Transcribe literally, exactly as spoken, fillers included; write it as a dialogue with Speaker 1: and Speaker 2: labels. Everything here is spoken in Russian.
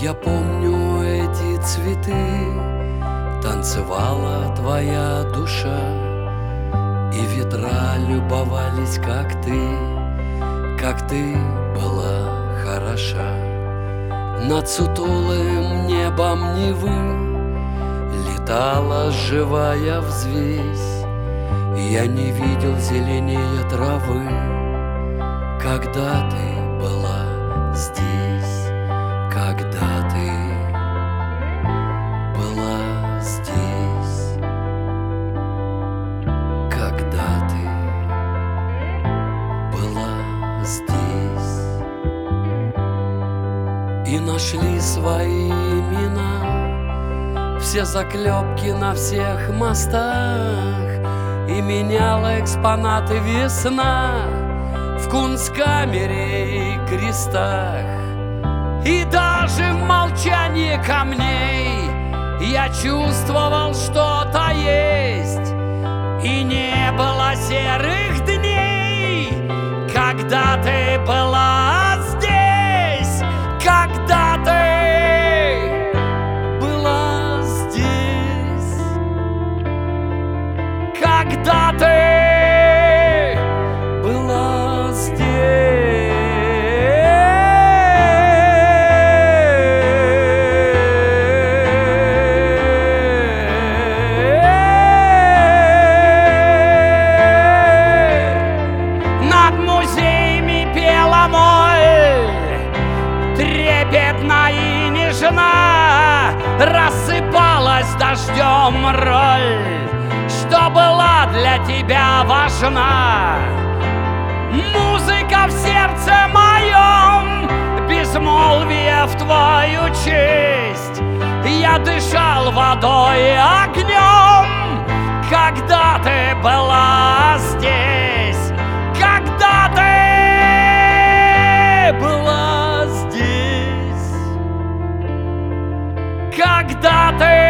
Speaker 1: Я помню эти цветы, танцевала твоя душа, и ветра любовались, как ты, как ты была хороша. Над сутулым небом Невы летала живая взвесь, я не видел зеленее травы, когда ты была здесь, когда ты была здесь, когда ты была здесь. И нашли свои имена все заклепки на всех мостах, и меняла экспонаты весна в кунсткамере и крестах. И даже в молчании камней я чувствовал, что-то есть, и не было серых дней, когда ты была здесь, когда ты была здесь, когда ты была здесь. Над музеями пела моль, трепетна и нежна, рассыпалась дождем роль, что была для тебя важна. Музыка в сердце моем, безмолвие в твою честь. Я дышал водой и огнем, когда ты была здесь, когда ты была здесь, когда ты